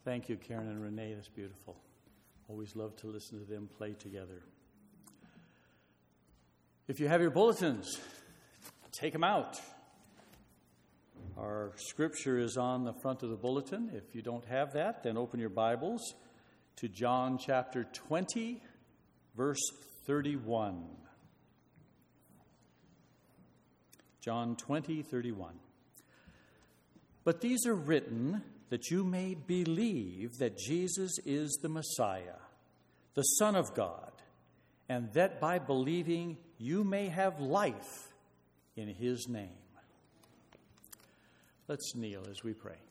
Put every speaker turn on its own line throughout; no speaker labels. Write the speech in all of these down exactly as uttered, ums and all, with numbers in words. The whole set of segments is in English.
Thank you, Karen and Renee. That's beautiful. Always love to listen to them play together. If you have your bulletins, take them out. Our scripture is on the front of the bulletin. If you don't have that, then open your Bibles to John chapter twenty, verse thirty-one. John twenty, thirty-one. But these are written that you may believe that Jesus is the Messiah, the Son of God, and that by believing you may have life in his name. Let's kneel as we pray.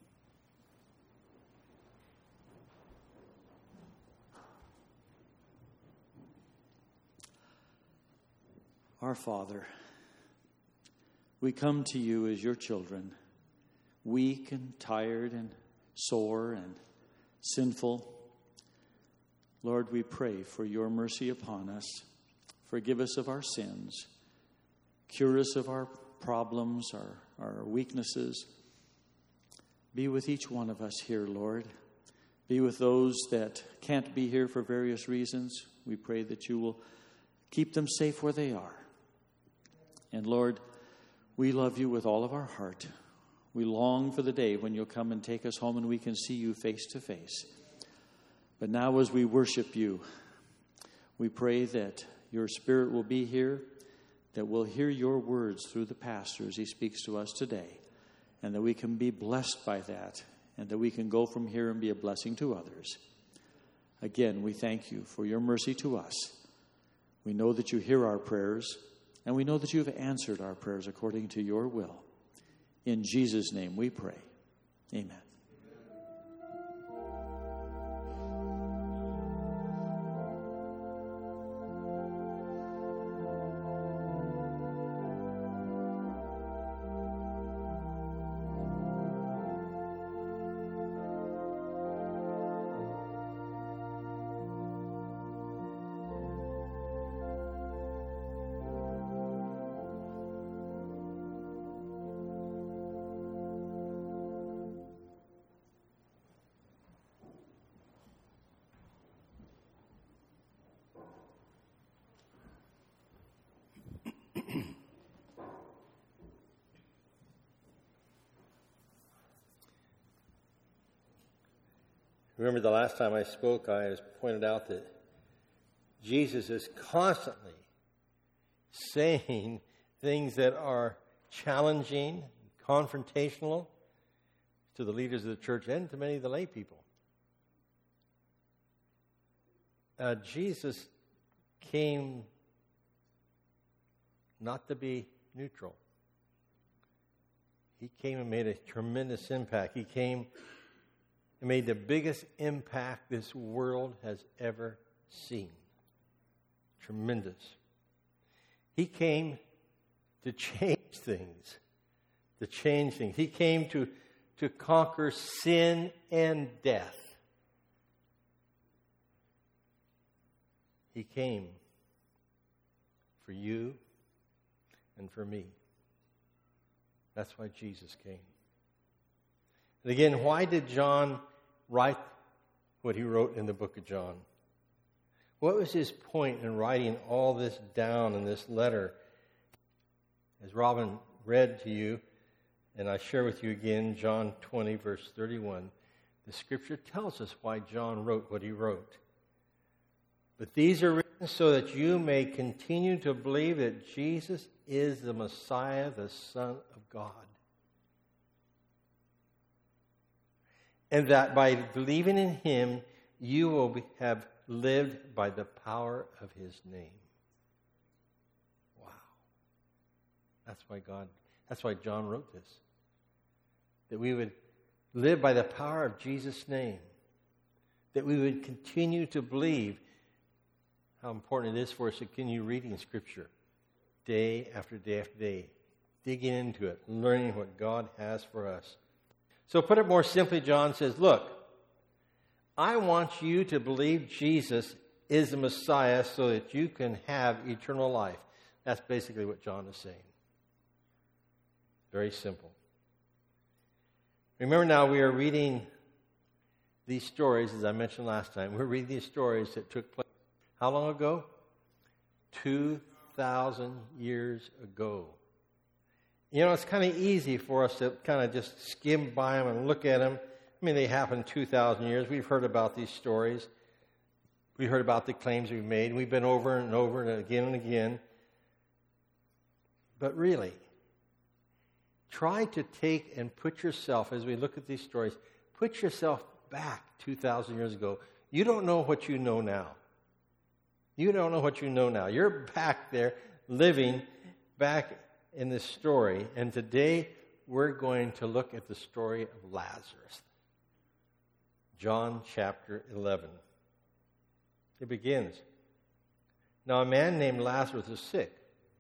Our Father, we come to you as your children, weak and tired and sore and sinful. Lord, we pray for your mercy upon us. Forgive us of our sins. Cure us of our problems, our, our weaknesses. Be with each one of us here, Lord. Be with those that can't be here for various reasons. We pray that you will keep them safe where they are. And Lord, we love you with all of our heart. We long for the day when you'll come and take us home and we can see you face to face. But now as we worship you, we pray that your Spirit will be here, that we'll hear your words through the pastor as he speaks to us today, and that we can be blessed by that, and that we can go from here and be a blessing to others. Again, we thank you for your mercy to us. We know that you hear our prayers, and we know that you have answered our prayers according to your will. In Jesus' name we pray. Amen.
Remember the last time I spoke, I was pointed out that Jesus is constantly saying things that are challenging, confrontational to the leaders of the church and to many of the lay people. Uh, Jesus came not to be neutral. He came and made a tremendous impact. He came and made the biggest impact this world has ever seen. Tremendous. He came to change things. To change things. He came to, to conquer sin and death. He came for you and for me. That's why Jesus came. And again, why did John write what he wrote in the book of John? What was his point in writing all this down in this letter? As Robin read to you, and I share with you again, John twenty, verse thirty-one, the scripture tells us why John wrote what he wrote. But these are written so that you may continue to believe that Jesus is the Messiah, the Son of God. And that by believing in him, you will be, have lived by the power of his name. Wow. That's why God, that's why John wrote this. That we would live by the power of Jesus' name. That we would continue to believe how important it is for us to continue reading Scripture day after day after day. Digging into it, learning what God has for us. So put it more simply, John says, look, I want you to believe Jesus is the Messiah so that you can have eternal life. That's basically what John is saying. Very simple. Remember now, we are reading these stories, as I mentioned last time. We're reading these stories that took place how long ago? two thousand years ago. You know, it's kind of easy for us to kind of just skim by them and look at them. I mean, they happened two thousand years. We've heard about these stories. We heard about the claims we've made. We've been over and over and again and again. But really, try to take and put yourself, as we look at these stories, put yourself back two thousand years ago. You don't know what you know now. You don't know what you know now. You're back there living back in this story. And today we're going to look at the story of Lazarus. John chapter eleven. It begins. Now a man named Lazarus was sick.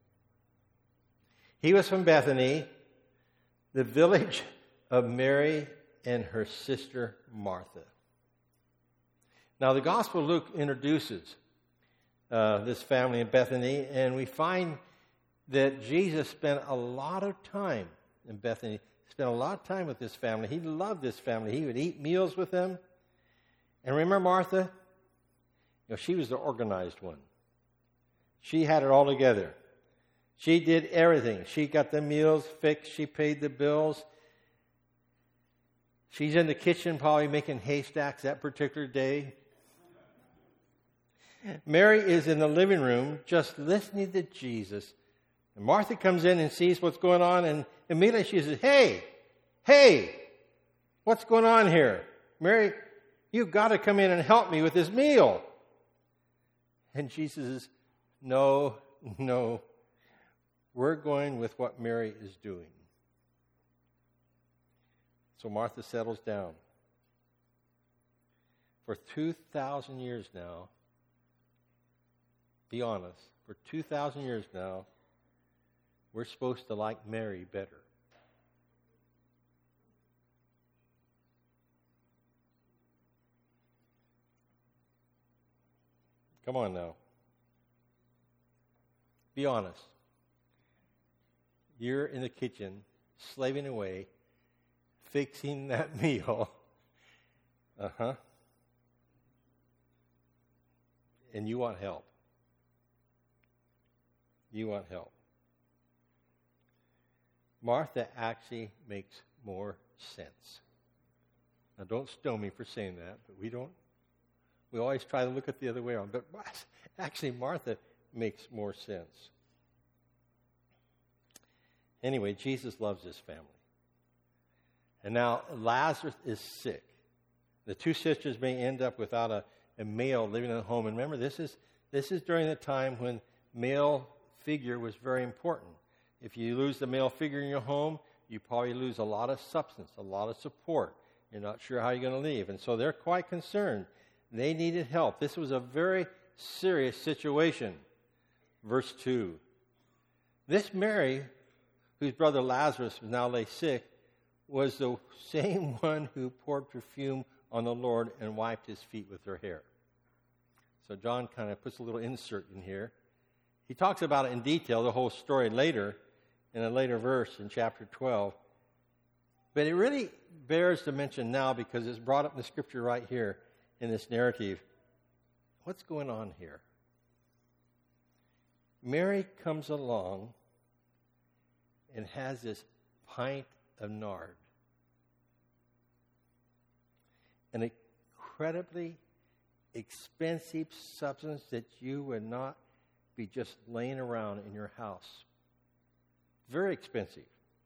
He was from Bethany, the village of Mary and her sister Martha. Now the Gospel of Luke introduces uh, this family in Bethany, and we find that Jesus spent a lot of time in Bethany, spent a lot of time with this family. He loved this family. He would eat meals with them. And remember Martha? You know, she was the organized one. She had it all together. She did everything. She got the meals fixed. She paid the bills. She's in the kitchen probably making haystacks that particular day. Mary is in the living room just listening to Jesus. And Martha comes in and sees what's going on, and immediately she says, hey, hey, what's going on here? Mary, you've got to come in and help me with this meal. And Jesus says, no, no, we're going with what Mary is doing. So Martha settles down. For two thousand years now, be honest, for two thousand years now, we're supposed to like Mary better. Come on now. Be honest. You're in the kitchen, slaving away, fixing that meal. Uh-huh. And you want help. You want help. Martha actually makes more sense. Now, don't stone me for saying that, but we don't. We always try to look at the other way around. But actually, Martha makes more sense. Anyway, Jesus loves his family. And now Lazarus is sick. The two sisters may end up without a, a male living at home. And remember, this is this is during the time when male figure was very important. If you lose the male figure in your home, you probably lose a lot of substance, a lot of support. You're not sure how you're going to leave. And so they're quite concerned. They needed help. This was a very serious situation. Verse two. This Mary, whose brother Lazarus was now lay sick, was the same one who poured perfume on the Lord and wiped his feet with her hair. So John kind of puts a little insert in here. He talks about it in detail, the whole story later, in a later verse in chapter twelve. But it really bears to mention now because it's brought up in the scripture right here in this narrative. What's going on here? Mary comes along and has this pint of nard. An incredibly expensive substance that you would not be just laying around in your house. Very expensive.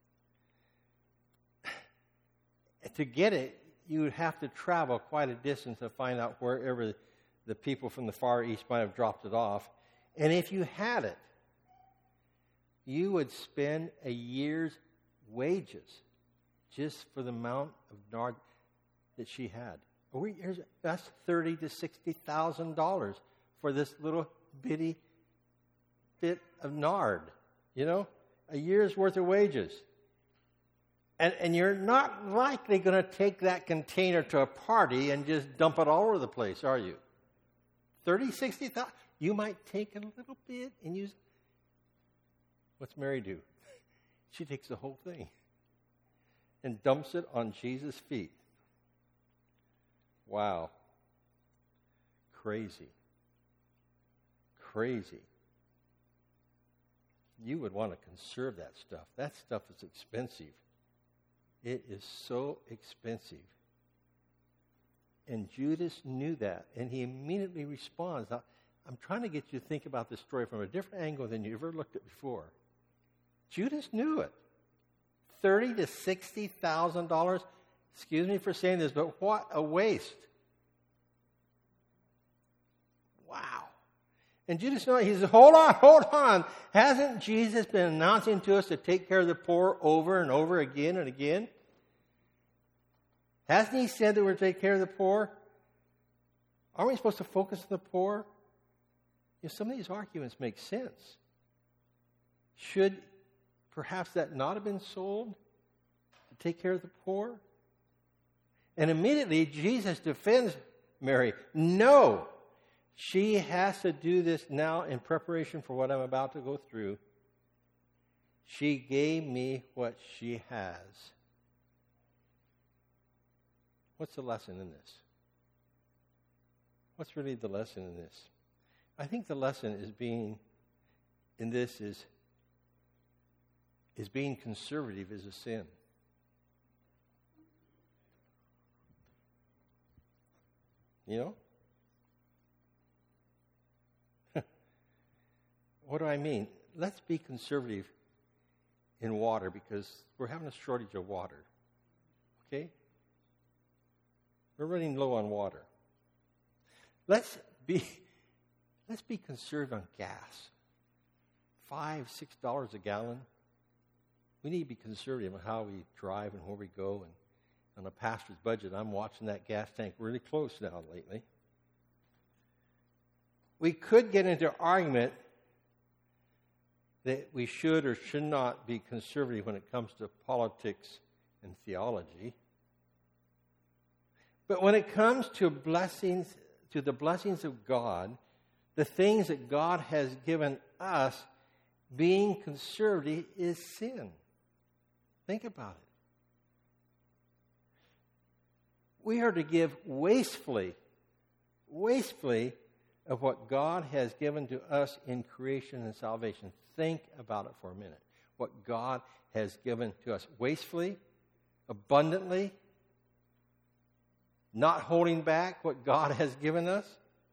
To get it, you would have to travel quite a distance to find out wherever the people from the Far East might have dropped it off. And if you had it, you would spend a year's wages just for the amount of nard that she had. That's thirty to sixty thousand dollars for this little bitty bit of nard. You know, a year's worth of wages. And, and you're not likely going to take that container to a party and just dump it all over the place, are you? thirty, sixty thousand. You might take a little bit and use. What's Mary do? She takes the whole thing and dumps it on Jesus' feet. Wow. Crazy. Crazy. You would want to conserve that stuff. That stuff is expensive. It is so expensive. And Judas knew that, and he immediately responds. Now, I'm trying to get you to think about this story from a different angle than you ever looked at before. Judas knew it. Thirty to sixty thousand dollars. Excuse me for saying this, but what a waste! Wow. And Judas knew it. He says, "Hold on, hold on. Hasn't Jesus been announcing to us to take care of the poor over and over again and again? Hasn't he said that we're to take care of the poor? Aren't we supposed to focus on the poor?" You know, some of these arguments make sense. Should perhaps that not have been sold to take care of the poor? And immediately Jesus defends Mary. No, she has to do this now in preparation for what I'm about to go through. She gave me what she has. What's the lesson in this? What's really the lesson in this? I think the lesson is being, in this is, is being conservative is a sin. You know? What do I mean? Let's be conservative in water because we're having a shortage of water. Okay? We're running low on water. Let's be let's be conservative on gas. Five, six dollars a gallon. We need to be conservative on how we drive and where we go. And on a pastor's budget, I'm watching that gas tank really close now lately. We could get into an argument that we should or should not be conservative when it comes to politics and theology. But when it comes to blessings, to the blessings of God, the things that God has given us, being conservative is sin. Think about it. We are to give wastefully, wastefully of what God has given to us in creation and salvation. Think about it for a minute. What God has given to us wastefully, abundantly, not holding back what God has given us.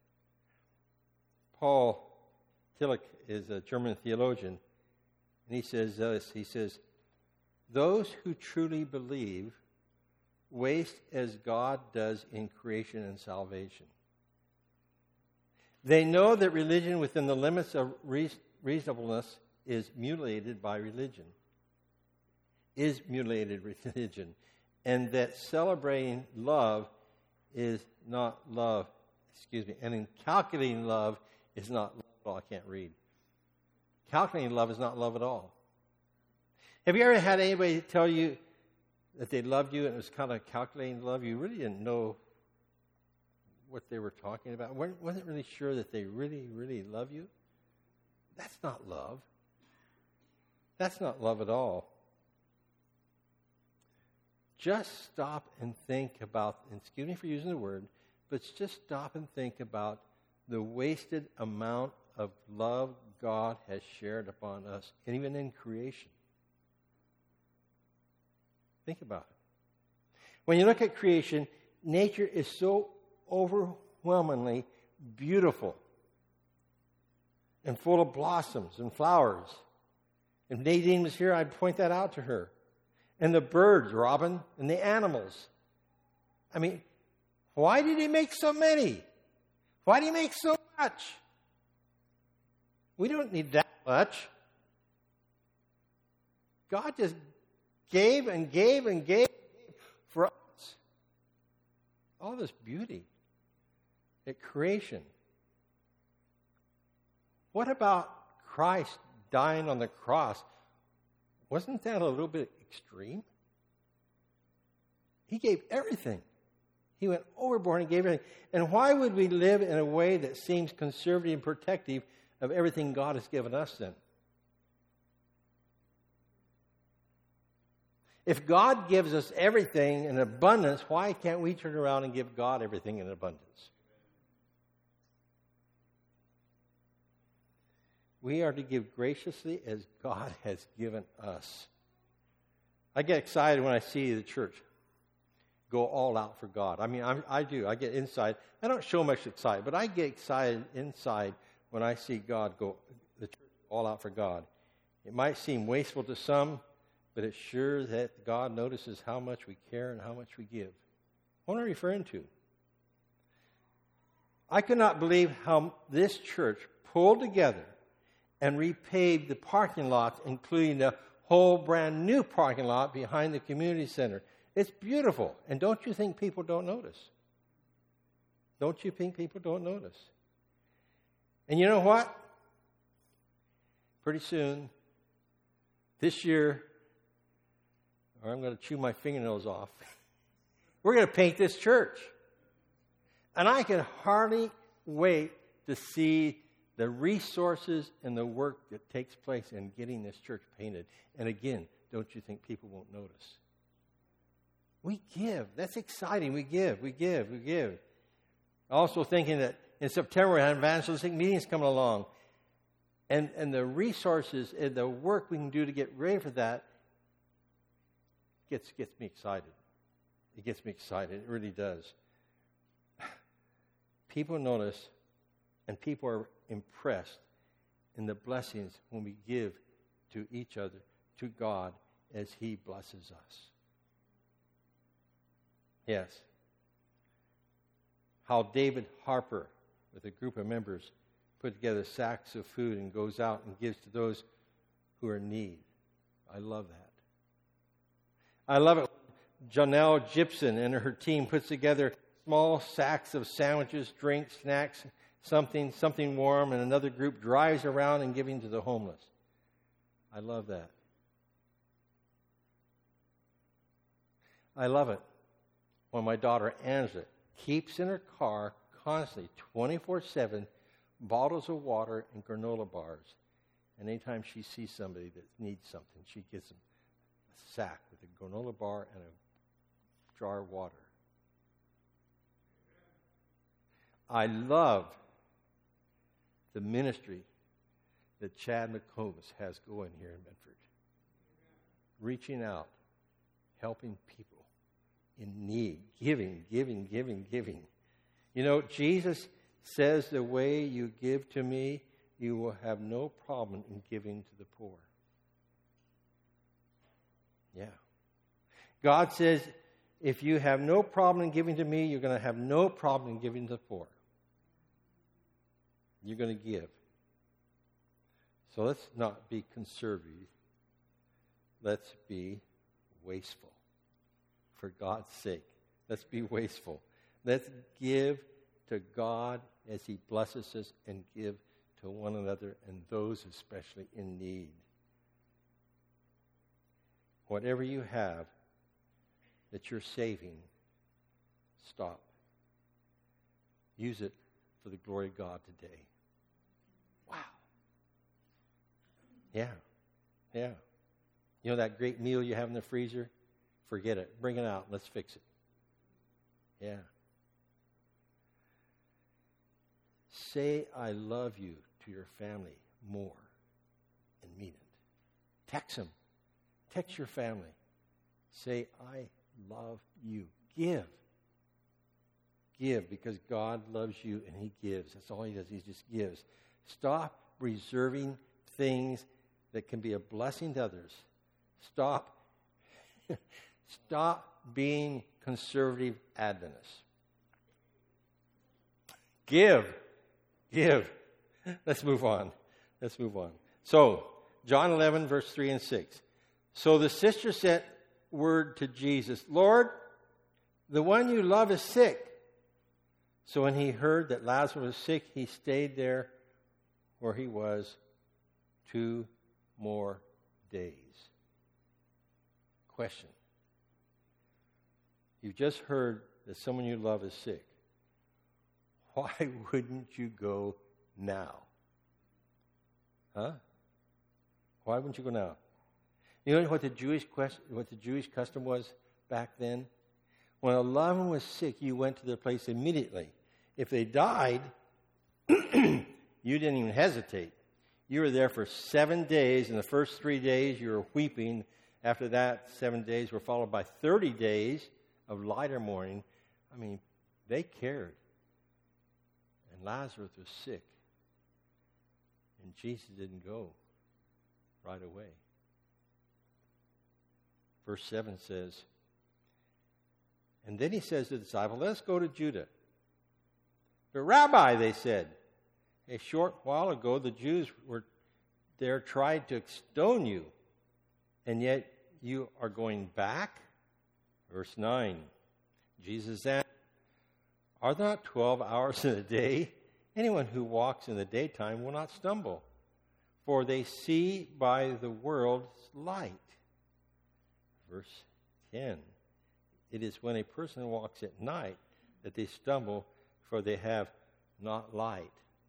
Paul Tillich is a German theologian, and he says this, he says, "Those who truly believe waste as God does in creation and salvation. They know that religion within the limits of reasonableness is mutilated by religion, is mutilated religion, and that celebrating love is not love, excuse me, and in calculating love is not love at all." I can't read. Calculating love is not love at all. Have you ever had anybody tell you that they loved you and it was kind of calculating love? You really didn't know what they were talking about. Wasn't really sure that they really, really love you. That's not love. That's not love at all. Just stop and think about, and excuse me for using the word, but just stop and think about the wasted amount of love God has shared upon us, and even in creation. Think about it. When you look at creation, nature is so overwhelmingly beautiful and full of blossoms and flowers. If Nadine was here, I'd point that out to her. And the birds, Robin, and the animals. I mean, why did he make so many? Why did he make so much? We don't need that much. God just gave and gave and gave for us. All this beauty at creation. What about Christ dying on the cross? Wasn't that a little bit extreme? He gave everything. He went overboard and gave everything. And why would we live in a way that seems conservative and protective of everything God has given us then? If God gives us everything in abundance, why can't we turn around and give God everything in abundance? We are to give graciously as God has given us. I get excited when I see the church go all out for God. I mean, I'm, I do. I get inside. I don't show much excitement, but I get excited inside when I see God go, the church all out for God. It might seem wasteful to some, but it's sure that God notices how much we care and how much we give. What am I referring to? I could not believe how this church pulled together and repaved the parking lot, including the whole brand new parking lot behind the community center. It's beautiful. And don't you think people don't notice? Don't you think people don't notice? And you know what? Pretty soon, this year, or I'm going to chew my fingernails off, we're going to paint this church. And I can hardly wait to see the resources and the work that takes place in getting this church painted. And again, don't you think people won't notice? We give. That's exciting. We give, we give, we give. Also thinking that in September we have evangelistic meetings coming along. And, and the resources and the work we can do to get ready for that gets, gets me excited. It gets me excited. It really does. People notice and people are impressed in the blessings when we give to each other, to God, as He blesses us. Yes. How David Harper, with a group of members, put together sacks of food and goes out and gives to those who are in need. I love that. I love it. Janelle Gibson and her team puts together small sacks of sandwiches, drinks, snacks, something, something warm, and another group drives around and giving to the homeless. I love that. I love it when my daughter Angela keeps in her car constantly, twenty-four seven, bottles of water and granola bars. And anytime she sees somebody that needs something, she gives them a sack with a granola bar and a jar of water. I love the ministry that Chad McCombs has going here in Medford. Reaching out, helping people in need, giving, giving, giving, giving. You know, Jesus says, the way you give to me, you will have no problem in giving to the poor. Yeah. God says, if you have no problem in giving to me, you're going to have no problem in giving to the poor. You're going to give. So let's not be conservative. Let's be wasteful. For God's sake, let's be wasteful. Let's give to God as He blesses us and give to one another and those especially in need. Whatever you have that you're saving, stop. Use it for the glory of God today. Wow. Yeah. Yeah. You know that great meal you have in the freezer? Forget it. Bring it out. Let's fix it. Yeah. Say I love you to your family more and mean it. Text them. Text your family. Say I love you. Give. Give because God loves you and He gives. That's all He does. He just gives. Stop reserving things that can be a blessing to others. Stop. Stop being conservative Adventists. Give. Give. Let's move on. Let's move on. So, John eleven, verse three and six. So the sister sent word to Jesus, Lord, the one you love is sick. So when he heard that Lazarus was sick, he stayed there where he was two more days. Question. You've just heard that someone you love is sick. Why wouldn't you go now? Huh? Why wouldn't you go now? You know what the Jewish question, what the Jewish custom was back then? When a loved one was sick, you went to their place immediately. If they died, you didn't even hesitate. You were there for seven days. In the first three days, you were weeping. After that, seven days were followed by thirty days of lighter mourning. I mean, they cared. And Lazarus was sick. And Jesus didn't go right away. Verse seven says, and then he says to the disciples, let us go to Judah. But Rabbi, they said, a short while ago the Jews were there tried to stone you, and yet you are going back? Verse nine, Jesus answered, are there not twelve hours in a day? Anyone who walks in the daytime will not stumble, for they see by the world's light. Verse ten, it is when a person walks at night that they stumble, for they have not light.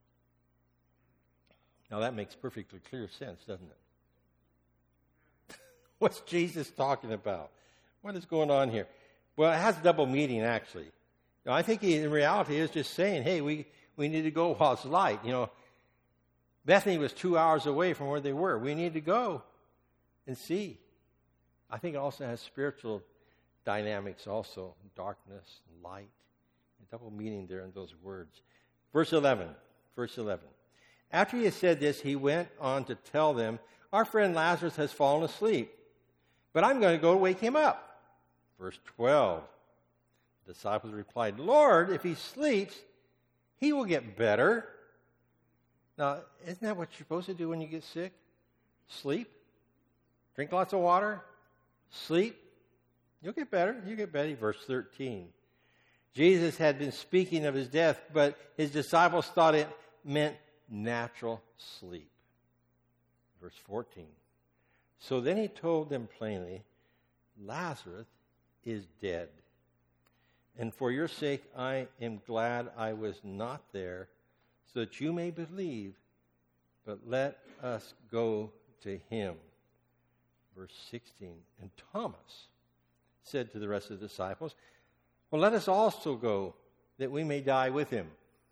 Now that makes perfectly clear sense, doesn't it? What's Jesus talking about? What is going on here? Well, it has a double meaning, actually. Now, I think he, in reality, is just saying, hey, we, we need to go while it's light. You know, Bethany was two hours away from where they were. We need to go and see. I think it also has spiritual dynamics also, darkness, light. A double meaning there in those words. Verse eleven. Verse eleven. After he had said this, he went on to tell them, our friend Lazarus has fallen asleep, but I'm going to go wake him up. Verse twelve. The disciples replied, Lord, if he sleeps, he will get better. Now, isn't that what you're supposed to do when you get sick? Sleep. Drink lots of water. Sleep. You'll get better. You'll get better. Verse thirteen. Jesus had been speaking of his death, but his disciples thought it meant natural sleep. Verse fourteen. So then he told them plainly, Lazarus is dead. And for your sake I am glad I was not there, so that you may believe, but let us go to him. Verse sixteen. And Thomas said to the rest of the disciples, well, let us also go, that we may die with him.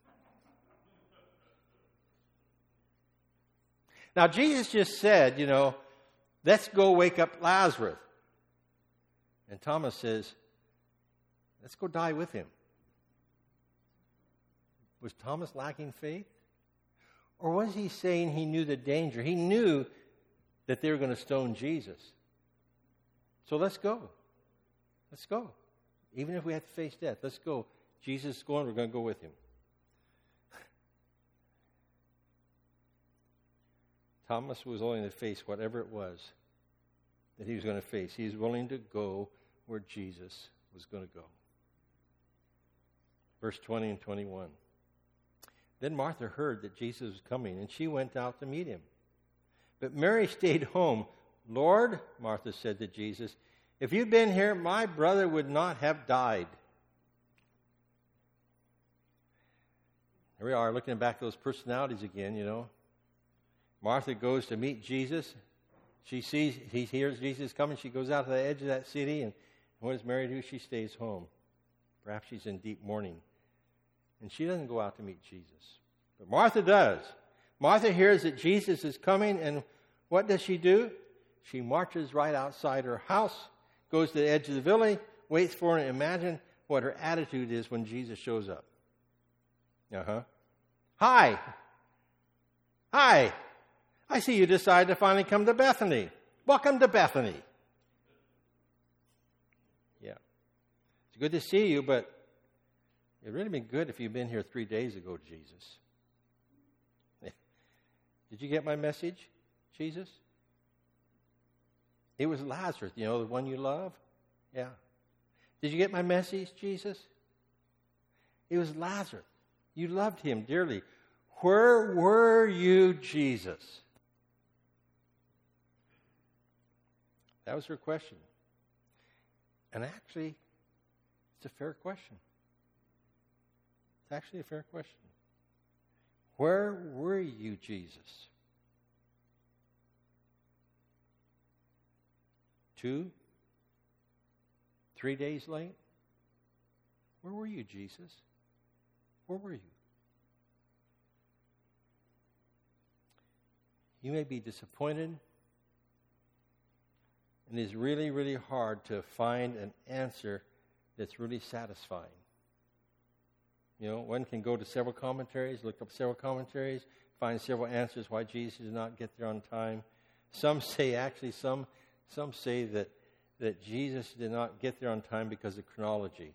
Now, Jesus just said, you know, let's go wake up Lazarus. And Thomas says, let's go die with him. Was Thomas lacking faith? Or was he saying he knew the danger? He knew that they were going to stone Jesus. So let's go. Let's go. Even if we have to face death, let's go. Jesus is going, we're going to go with him. Thomas was willing to face whatever it was that he was going to face. He was willing to go where Jesus was going to go. Verse twenty and twenty-one. Then Martha heard that Jesus was coming, and she went out to meet him. But Mary stayed home. Lord, Martha said to Jesus, if you'd been here, my brother would not have died. Here we are, looking back at those personalities again, you know. Martha goes to meet Jesus. She sees, he hears Jesus coming. She goes out to the edge of that city. And what does Mary do? She stays home. Perhaps she's in deep mourning. And she doesn't go out to meet Jesus. But Martha does. Martha hears that Jesus is coming. And what does she do? She marches right outside her house, goes to the edge of the village, waits for him. Imagine what her attitude is when Jesus shows up. Uh-huh. Hi. Hi. I see you decided to finally come to Bethany. Welcome to Bethany. Yeah. It's good to see you, but it'd really be good if you'd been here three days ago, Jesus. Did you get my message, Jesus? It was Lazarus, you know, the one you love? Yeah. Did you get my message, Jesus? It was Lazarus. You loved him dearly. Where were you, Jesus? That was her question. And actually, it's a fair question. It's actually a fair question. Where were you, Jesus? Two? Three days late? Where were you, Jesus? Where were you? You may be disappointed, and it's really, really hard to find an answer that's really satisfying. You know, one can go to several commentaries, look up several commentaries, find several answers why Jesus did not get there on time. Some say, actually, some some say that, that Jesus did not get there on time because of chronology.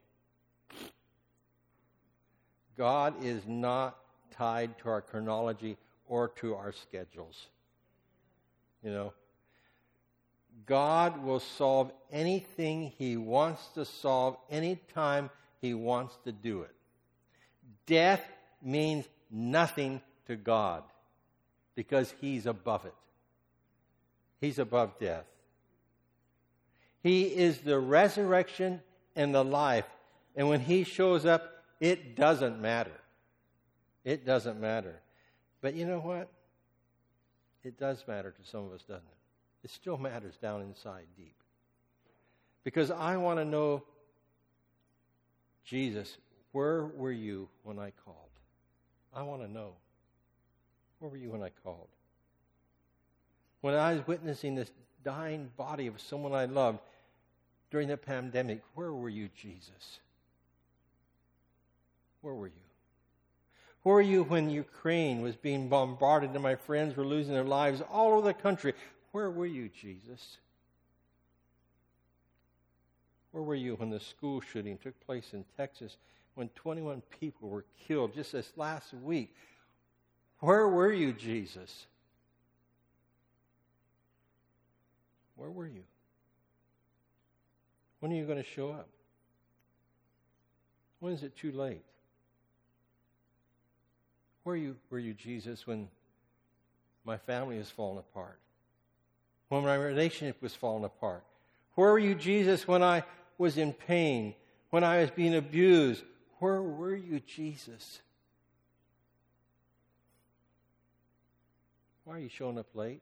God is not tied to our chronology or to our schedules. You know, God will solve anything He wants to solve anytime He wants to do it. Death means nothing to God because He's above it. He's above death. He is the resurrection and the life. And when He shows up, it doesn't matter. It doesn't matter. But you know what? It does matter to some of us, doesn't it? It still matters down inside deep. Because I want to know, Jesus, where were you when I called? I want to know. Where were you when I called? When I was witnessing this dying body of someone I loved during the pandemic, where were you, Jesus? Where were you? Where were you when Ukraine was being bombarded and my friends were losing their lives all over the country? Where were you, Jesus? Where were you when the school shooting took place in Texas, when twenty-one people were killed just this last week? Where were you, Jesus? Where were you? When are you going to show up? When is it too late? Where were you, were you, Jesus, when my family was falling apart? When my relationship was falling apart? Where were you, Jesus, when I was in pain? When I was being abused? Where were you, Jesus? Why are you showing up late?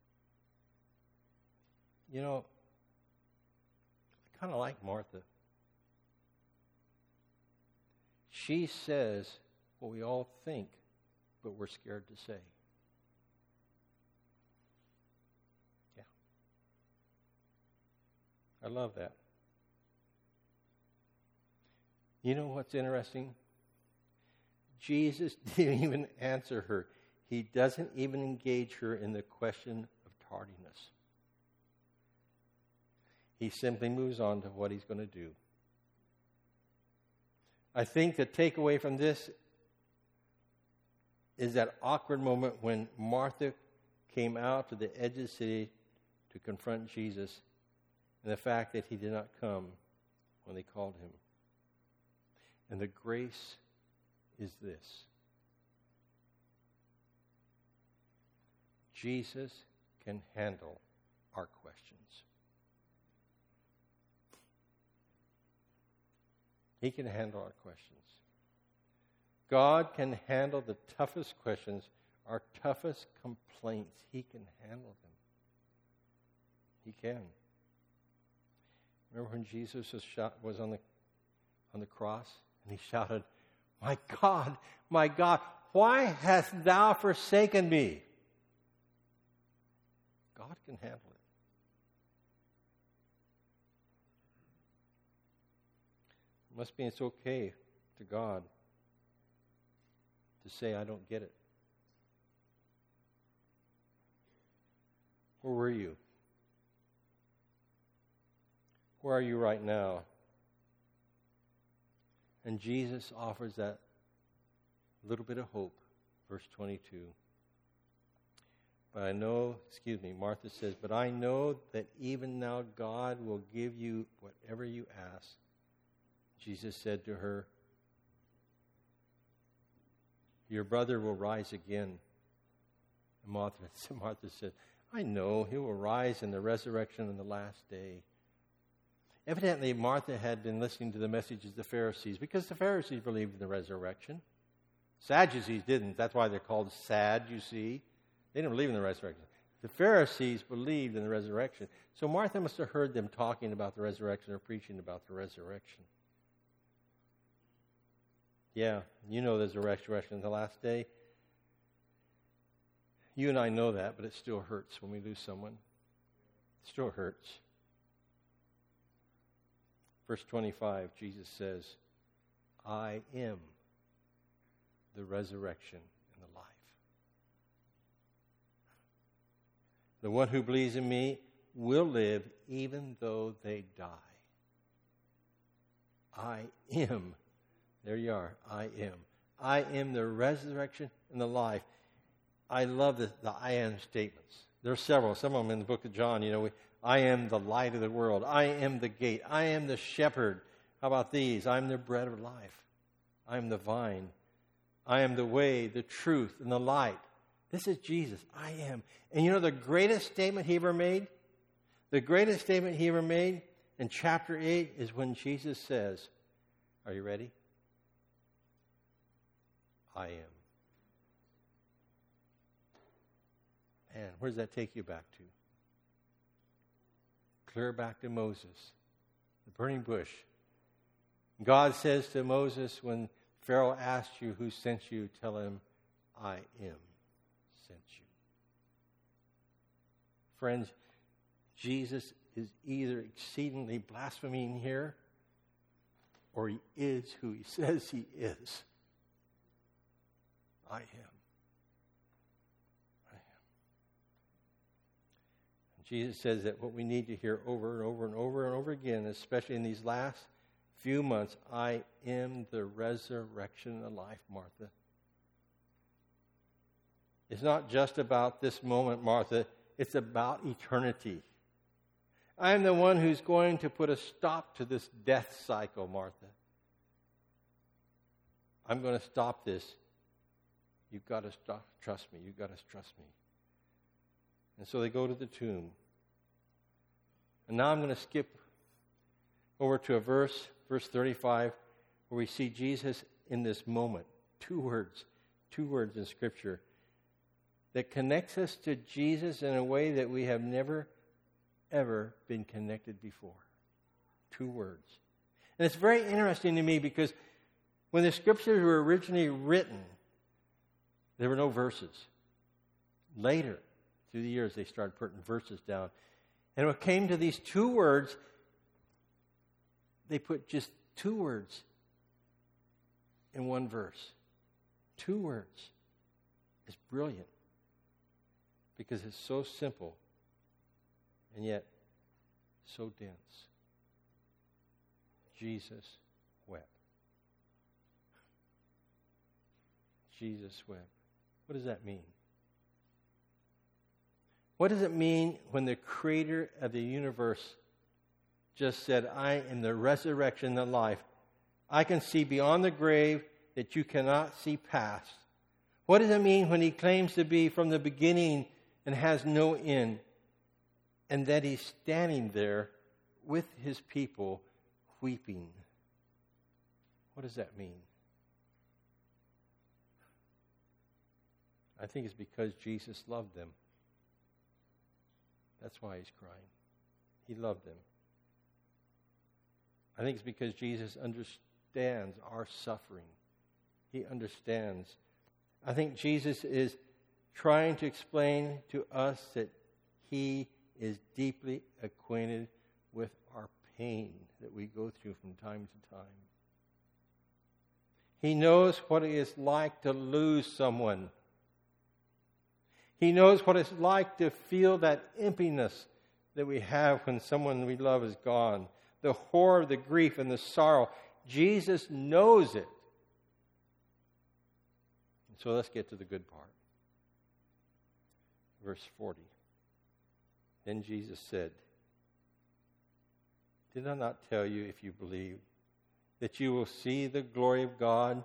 You know, I kind of like Martha. She says what we all think, but we're scared to say. Yeah. I love that. You know what's interesting? Jesus didn't even answer her. He doesn't even engage her in the question of tardiness. He simply moves on to what He's going to do. I think the takeaway from this is that awkward moment when Martha came out to the edge of the city to confront Jesus, and the fact that He did not come when they called Him. And the grace is this. Jesus can handle our questions. He can handle our questions. God can handle the toughest questions, our toughest complaints. He can handle them. He can. Remember when Jesus was, shot, was on the on the cross and He shouted, "My God, my God, why hast Thou forsaken me?" God can handle it. It must be it's okay to God to say, "I don't get it." Where were you? Where are you right now? And Jesus offers that little bit of hope. Verse twenty-two. But I know, excuse me, Martha says, but I know that even now God will give you whatever you ask. Jesus said to her, your brother will rise again. And Martha, Martha said, I know he will rise in the resurrection on the last day. Evidently, Martha had been listening to the messages of the Pharisees because the Pharisees believed in the resurrection. Sadducees didn't. That's why they're called sad, you see. They didn't believe in the resurrection. The Pharisees believed in the resurrection. So Martha must have heard them talking about the resurrection or preaching about the resurrection. Yeah, you know there's a resurrection in the last day. You and I know that, but it still hurts when we lose someone. It still hurts. Verse twenty-five, Jesus says, I am the resurrection and the life. The one who believes in me will live even though they die. I am. There you are. I am. I am the resurrection and the life. I love the, the I am statements. There are several. Some of them in the book of John. You know, we, I am the light of the world. I am the gate. I am the shepherd. How about these? I am the bread of life. I am the vine. I am the way, the truth, and the light. This is Jesus. I am. And you know the greatest statement he ever made? The greatest statement he ever made in chapter eight is when Jesus says, are you ready? I am. And where does that take you back to? Clear back to Moses, the burning bush. God says to Moses, when Pharaoh asks you who sent you, tell him, I am sent you. Friends, Jesus is either exceedingly blaspheming here, or he is who he says he is. I am. I am. And Jesus says that what we need to hear over and over and over and over again, especially in these last few months, I am the resurrection and life, Martha. It's not just about this moment, Martha. It's about eternity. I am the one who's going to put a stop to this death cycle, Martha. I'm going to stop this. You've got to stop, trust me. You've got to trust me. And so they go to the tomb. And now I'm going to skip over to a verse, verse thirty-five, where we see Jesus in this moment. Two words, two words in Scripture that connects us to Jesus in a way that we have never, ever been connected before. Two words. And it's very interesting to me because when the Scriptures were originally written, there were no verses. Later, through the years, they started putting verses down. And when it came to these two words, they put just two words in one verse. Two words. It's brilliant because it's so simple and yet so dense. Jesus wept. Jesus wept. What does that mean? What does it mean when the creator of the universe just said, I am the resurrection and the life. I can see beyond the grave that you cannot see past. What does it mean when he claims to be from the beginning and has no end, and that he's standing there with his people weeping? What does that mean? I think it's because Jesus loved them. That's why he's crying. He loved them. I think it's because Jesus understands our suffering. He understands. I think Jesus is trying to explain to us that he is deeply acquainted with our pain that we go through from time to time. He knows what it is like to lose someone. He knows what it's like to feel that emptiness that we have when someone we love is gone. The horror, the grief, and the sorrow. Jesus knows it. So let's get to the good part. Verse forty. Then Jesus said, did I not tell you, if you believe, that you will see the glory of God?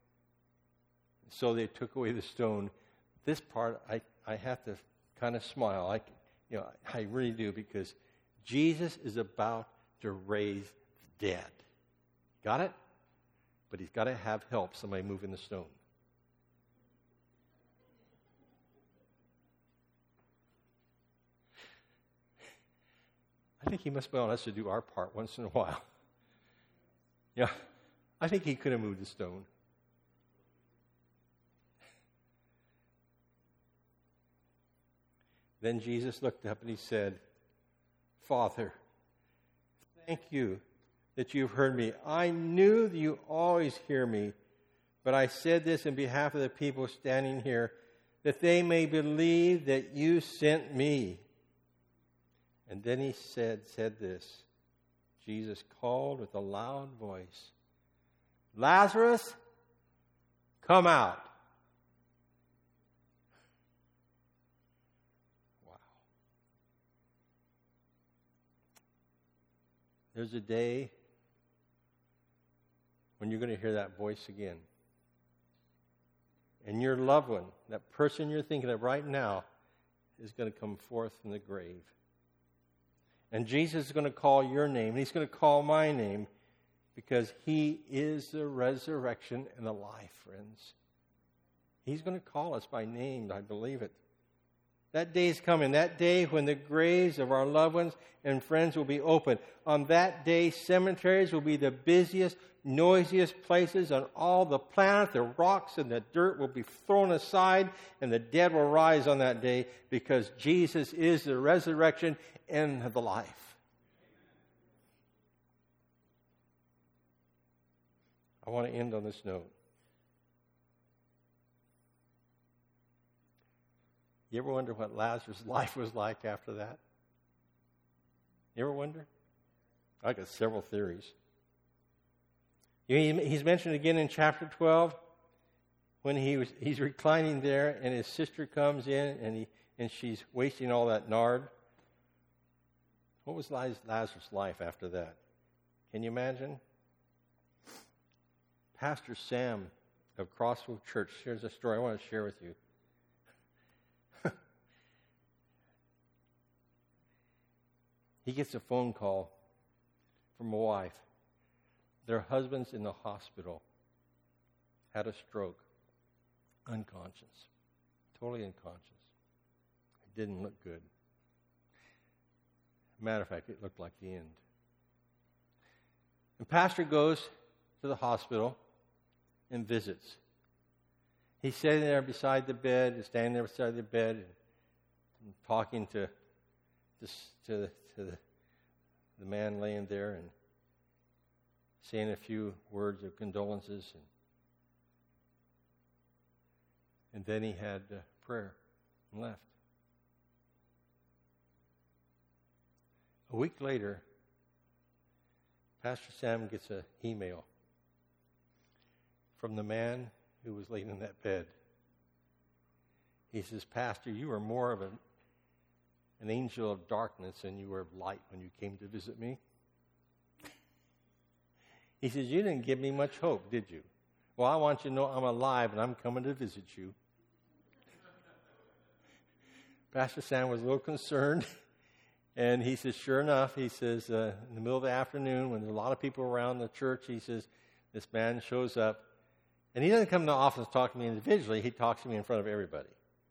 So they took away the stone. This part, I, I have to kind of smile. I, you know, I really do, because Jesus is about to raise the dead. Got it? But he's got to have help, somebody moving the stone. think he must be on us to do our part once in a while. Yeah, I think he could have moved the stone. Then Jesus looked up and he said, Father, thank you that you've heard me. I knew that you always hear me, but I said this in behalf of the people standing here, that they may believe that you sent me. And then he said, said this, Jesus called with a loud voice, Lazarus, come out. Wow. There's a day when you're going to hear that voice again. And your loved one, that person you're thinking of right now, is going to come forth from the grave. And Jesus is going to call your name, and he's going to call my name, because he is the resurrection and the life, friends. He's going to call us by name, I believe it. That day is coming, that day when the graves of our loved ones and friends will be open. On that day, cemeteries will be the busiest, noisiest places on all the planet. The rocks and the dirt will be thrown aside, and the dead will rise on that day, because Jesus is the resurrection and the life. I want to end on this note. You ever wonder what Lazarus' life was like after that? You ever wonder? I got several theories. He's mentioned again in chapter twelve when he was he's reclining there and his sister comes in and he and she's wasting all that nard. What was Lazarus' life after that? Can you imagine? Pastor Sam of Crossville Church shares a story I want to share with you. He gets a phone call from a wife. Their husband's in the hospital, had a stroke, unconscious, totally unconscious. It didn't look good. Matter of fact, it looked like the end. The pastor goes to the hospital and visits. He's sitting there beside the bed, standing there beside the bed, and, and talking to, to, to, to the, the man laying there and saying a few words of condolences. And, and then he had uh, prayer and left. A week later, Pastor Sam gets an email from the man who was laying in that bed. He says, Pastor, you were more of an, an angel of darkness than you were of light when you came to visit me. He says, you didn't give me much hope, did you? Well, I want you to know I'm alive and I'm coming to visit you. Pastor Sam was a little concerned. And he says, sure enough, he says, uh, in the middle of the afternoon, when there's a lot of people around the church, he says, this man shows up. And he doesn't come to the office and talk to me individually. He talks to me in front of everybody.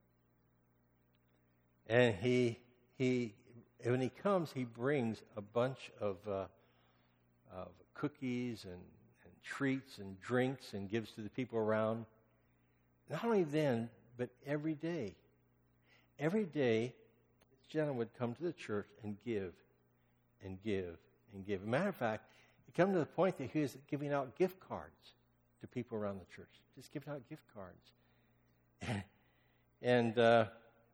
And he, he, when he comes, he brings a bunch of, uh, of cookies and, and treats and drinks and gives to the people around. Not only then, but every day. Every day, this gentleman would come to the church and give and give and give. As a matter of fact, it came to the point that he was giving out gift cards to people around the church. Just giving out gift cards. and uh,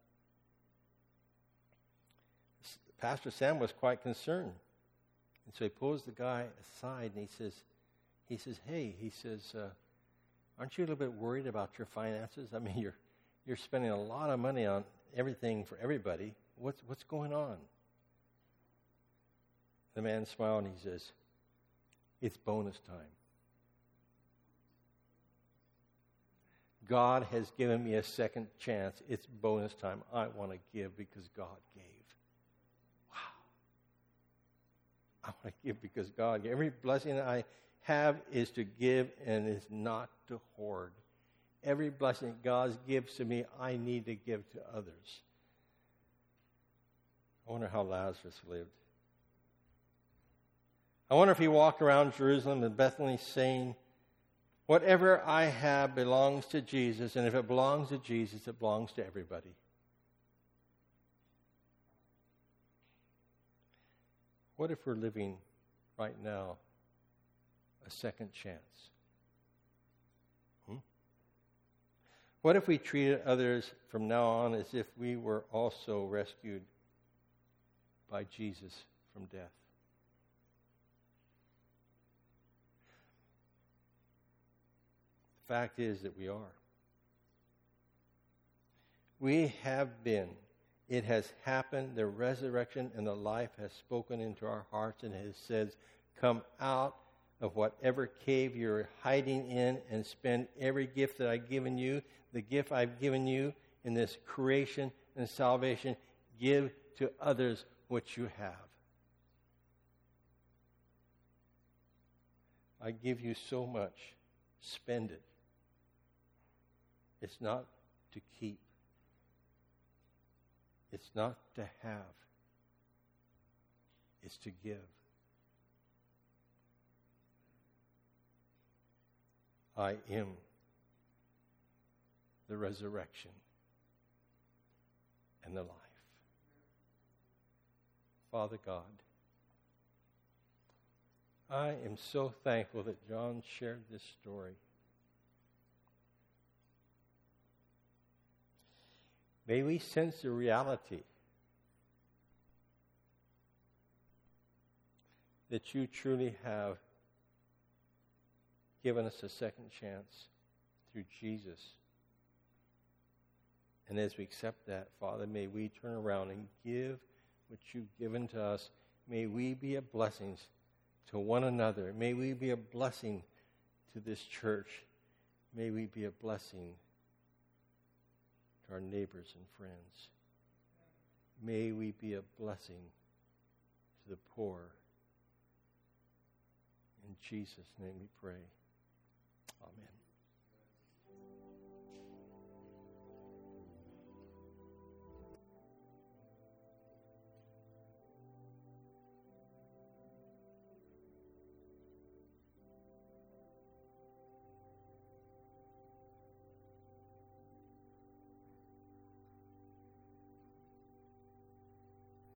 Pastor Sam was quite concerned. And so he pulls the guy aside and he says, he says, hey, he says, uh, aren't you a little bit worried about your finances? I mean, you're you're spending a lot of money on everything for everybody. What's what's going on? The man smiled and he says, it's bonus time. God has given me a second chance. It's bonus time. I want to give because God gave. I want to give because God gave. Every blessing I have is to give and is not to hoard. Every blessing God gives to me, I need to give to others. I wonder how Lazarus lived. I wonder if he walked around Jerusalem and Bethany saying, whatever I have belongs to Jesus, and if it belongs to Jesus, it belongs to everybody. What if we're living right now a second chance? Hmm? What if we treated others from now on as if we were also rescued by Jesus from death? The fact is that we are. We have been. It has happened. The resurrection and the life has spoken into our hearts and has said, come out of whatever cave you're hiding in and spend every gift that I've given you, the gift I've given you in this creation and salvation, give to others what you have. I give you so much. Spend it. It's not to keep. It's not to have. It's to give. I am the resurrection and the life. Father God, I am so thankful that John shared this story. May we sense the reality that you truly have given us a second chance through Jesus. And as we accept that, Father, may we turn around and give what you've given to us. May we be a blessing to one another. May we be a blessing to this church. May we be a blessing to our neighbors and friends. May we be a blessing to the poor. In Jesus' name we pray.